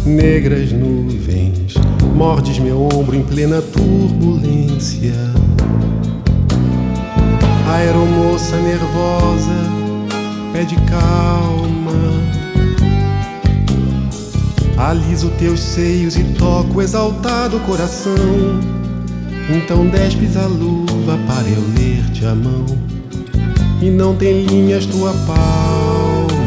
Negras nuvens, mordes meu ombro em plena turbulência. Aeromoça nervosa pede calma. Aliso teus seios e toco o exaltado coração. Então despes a luva para eu ler-te a mão. E não tem linhas tua palma.